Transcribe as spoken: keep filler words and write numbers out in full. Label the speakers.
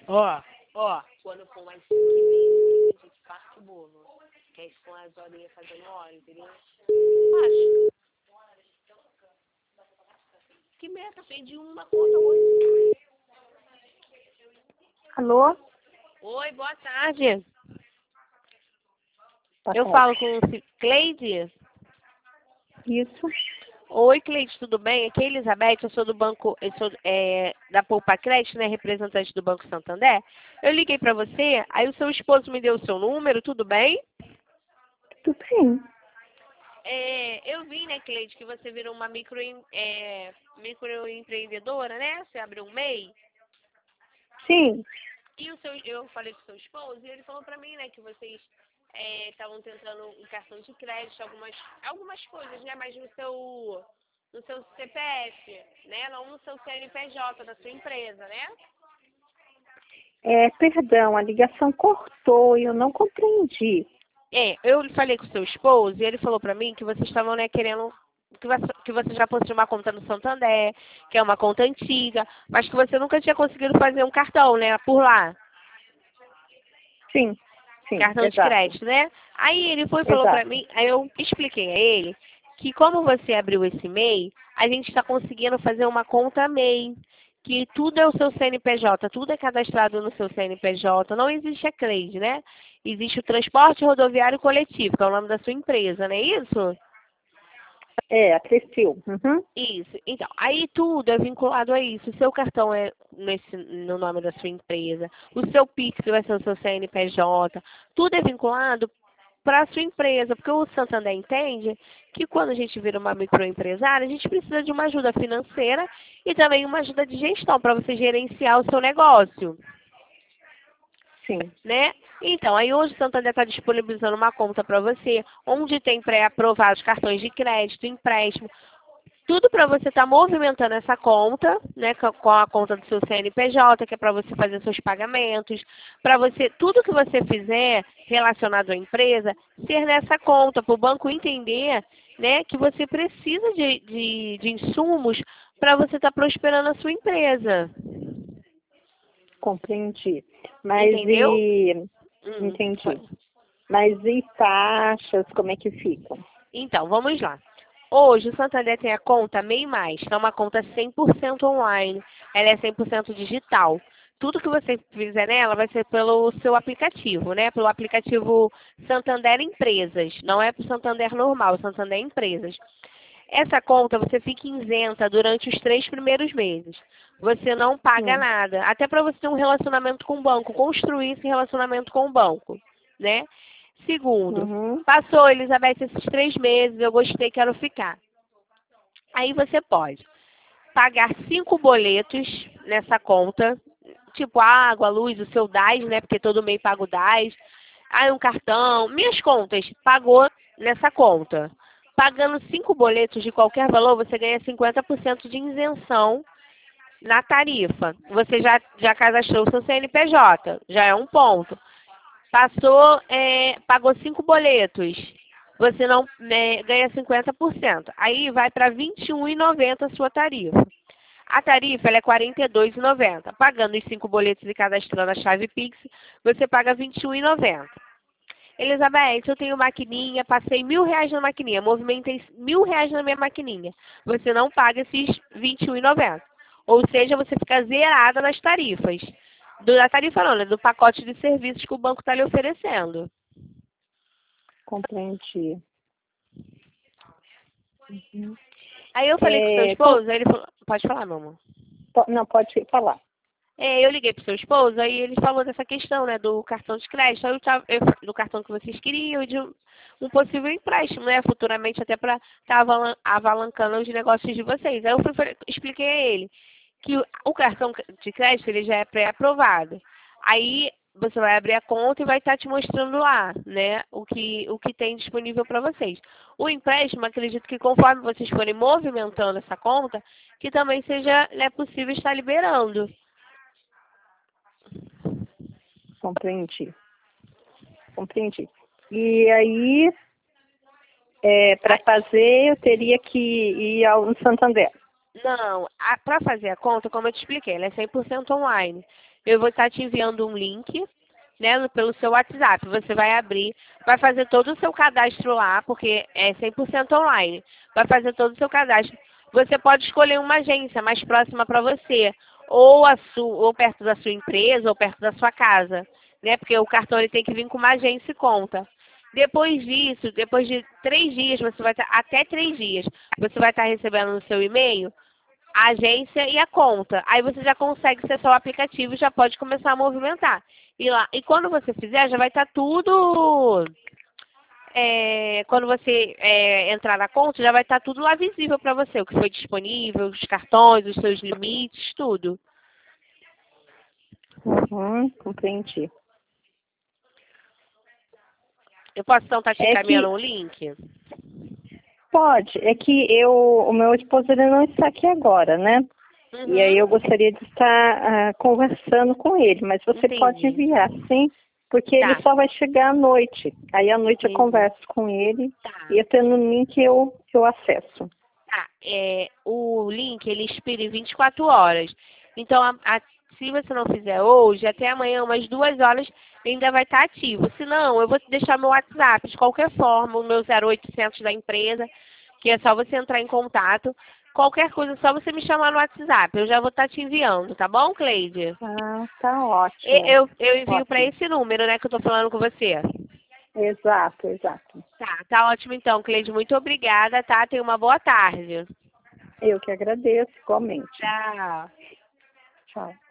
Speaker 1: Ó, ó. Quando for mais cinco e meia, a gente parte o bolo. Que aí com as horinhas fazendo hora, entendeu? Acho. Que meta? Perdi uma conta hoje.
Speaker 2: Alô?
Speaker 1: Oi, boa tarde.
Speaker 2: Boa
Speaker 1: Eu
Speaker 2: tarde.
Speaker 1: falo com Cleide.
Speaker 2: Isso.
Speaker 1: Oi, Cleide, tudo bem? Aqui é Elizabeth, eu sou do banco, eu sou é, da Poupa Crédito, né, representante do Banco Santander. Eu liguei para você, aí o seu esposo me deu o seu número, tudo bem?
Speaker 2: Tudo bem.
Speaker 1: É, eu vi, né, Cleide, que você virou uma micro, é, microempreendedora, né? Você abriu um M E I.
Speaker 2: Sim.
Speaker 1: E o seu, eu falei com o seu esposo e ele falou para mim, né, que vocês estavam tentando um cartão de crédito, algumas, algumas coisas, né, mas no seu, no seu C P F, né, não no seu C N P J da sua empresa, né?
Speaker 2: É, perdão, a ligação cortou e eu não compreendi.
Speaker 1: É, eu falei com o seu esposo e ele falou para mim que vocês estavam, né, querendo que você, que você já possui uma conta no Santander, que é uma conta antiga, mas que você nunca tinha conseguido fazer um cartão, né, por lá.
Speaker 2: Sim, sim,
Speaker 1: Cartão de
Speaker 2: exato.
Speaker 1: crédito, né? Aí ele foi e falou pra
Speaker 2: Exato.
Speaker 1: mim, aí eu expliquei a ele que como você abriu esse M E I, a gente está conseguindo fazer uma conta M E I, que tudo é o seu C N P J, tudo é cadastrado no seu C N P J, não existe a Cleide, né? Existe o transporte rodoviário coletivo, que é o nome da sua empresa, não é isso?
Speaker 2: É, acresceu. Uhum.
Speaker 1: Isso. Então, aí tudo é vinculado a isso. O seu cartão é nesse, no nome da sua empresa, o seu Pix vai ser o seu C N P J, tudo é vinculado para a sua empresa, porque o Santander entende que quando a gente vira uma microempresária, a gente precisa de uma ajuda financeira e também uma ajuda de gestão para você gerenciar o seu negócio,
Speaker 2: Sim.
Speaker 1: né? Então, aí hoje o Santander está disponibilizando uma conta para você, onde tem pré-aprovados cartões de crédito, empréstimo, tudo para você estar movimentando essa conta, né, com a com a conta do seu C N P J, que é para você fazer seus pagamentos, para você, tudo que você fizer relacionado à empresa, ser nessa conta, para o banco entender, né, que você precisa de, de, de insumos para você estar prosperando a sua empresa.
Speaker 2: Compreendi. Mas
Speaker 1: Entendeu?
Speaker 2: e...
Speaker 1: Hum,
Speaker 2: Entendi.
Speaker 1: foi.
Speaker 2: Mas e taxas, como é que ficam?
Speaker 1: Então, vamos lá. Hoje o Santander tem a conta MEI Mais, que é uma conta cem por cento online. Ela é cem por cento digital. Tudo que você fizer nela vai ser pelo seu aplicativo, né? Pelo aplicativo Santander Empresas. Não é para o Santander normal, é Santander Empresas. Essa conta você fica isenta durante os três primeiros meses. Você não paga
Speaker 2: Hum.
Speaker 1: nada. Até para você ter um relacionamento com o banco, construir esse relacionamento com o banco, né? Segundo,
Speaker 2: Uhum.
Speaker 1: passou, Elizabeth, esses três meses, eu gostei, quero ficar. Aí você pode pagar cinco boletos nessa conta, tipo água, luz, o seu D A S, né? Porque todo mês paga o D A S. Aí um cartão, minhas contas, pagou nessa conta. Pagando cinco boletos de qualquer valor, você ganha cinquenta por cento de isenção na tarifa. Você já, já cadastrou o seu C N P J, já é um ponto. Passou, é, pagou cinco boletos, você não né, ganha cinquenta por cento. Aí vai para vinte e um reais e noventa centavos a sua tarifa. A tarifa ela é quarenta e dois reais e noventa centavos. Pagando os cinco boletos e cadastrando a chave Pix, você paga vinte e um reais e noventa centavos. Elizabeth, eu tenho maquininha, passei mil reais na maquininha, movimentei mil reais na minha maquininha. Você não paga esses vinte e um reais e noventa centavos. Ou seja, você fica zerada nas tarifas. Do, da tarifa não, né? Do pacote de serviços que o banco está lhe oferecendo.
Speaker 2: Compreendi. Uhum.
Speaker 1: Aí eu falei com o seu
Speaker 2: É, com-
Speaker 1: esposo, aí ele falou, pode falar, meu amor.
Speaker 2: po- Não, pode falar.
Speaker 1: É, eu liguei pro seu esposo, aí ele falou dessa questão, né, do cartão de crédito, aí eu tava, eu, do cartão que vocês queriam e de um, um possível empréstimo, né, futuramente até para estar avalan avalancando os negócios de vocês. Aí eu fui, falei- expliquei a ele que o, o cartão de crédito ele já é pré-aprovado. Aí você vai abrir a conta e vai estar te mostrando lá, né, o que, o que tem disponível para vocês. O empréstimo, acredito que conforme vocês forem movimentando essa conta, que também seja, né, possível estar liberando.
Speaker 2: Compreendi. Compreendi. E aí, é, para fazer, eu teria que ir ao no Santander.
Speaker 1: Não, para fazer a conta, como eu te expliquei, ela é cem por cento online. eu vou estar te enviando um link, né, pelo seu WhatsApp. Você vai abrir, vai fazer todo o seu cadastro lá, porque é cem por cento online. Vai fazer todo o seu cadastro. Você pode escolher uma agência mais próxima para você, ou, a su, ou perto da sua empresa, ou perto da sua casa, né? Porque o cartão ele tem que vir com uma agência e conta. Depois disso, depois de três dias, você vai estar, até três dias, você vai estar recebendo no seu e-mail a agência e a conta. Aí você já consegue acessar o aplicativo e já pode começar a movimentar. E, lá, e quando você fizer, já vai estar tudo... É, quando você é, entrar na conta, já vai estar tudo lá visível para você. O que foi disponível, os cartões, os seus limites, tudo.
Speaker 2: Uhum, compreendi.
Speaker 1: Eu posso então estar te
Speaker 2: É
Speaker 1: encaminhando
Speaker 2: que
Speaker 1: um link?
Speaker 2: pode, é que eu, o meu esposo ele não está aqui agora, né?
Speaker 1: Uhum.
Speaker 2: E aí eu gostaria de estar ah, conversando com ele, mas você
Speaker 1: Entendi.
Speaker 2: pode enviar, sim, porque ele
Speaker 1: Tá.
Speaker 2: só vai chegar à noite. Aí à noite eu
Speaker 1: Entendi.
Speaker 2: converso com ele
Speaker 1: Tá.
Speaker 2: e eu tendo um link eu, eu acesso.
Speaker 1: Tá. É, o link, ele expira em vinte e quatro horas. Então, a, a, se você não fizer hoje, até amanhã, umas duas horas, ainda vai estar ativo. Se não, eu vou te deixar meu WhatsApp, de qualquer forma, o meu zero oitocentos da empresa, que é só você entrar em contato. Qualquer coisa, é só você me chamar no WhatsApp. Eu já vou estar te enviando, tá bom, Cleide?
Speaker 2: Ah, tá ótimo.
Speaker 1: Eu, eu envio para
Speaker 2: Ótimo.
Speaker 1: esse número, né, que eu tô falando com você.
Speaker 2: Exato, exato.
Speaker 1: Tá, tá ótimo então, Cleide. Muito obrigada, tá? Tenha uma boa tarde.
Speaker 2: Eu que agradeço, igualmente.
Speaker 1: Tchau.
Speaker 2: Tchau.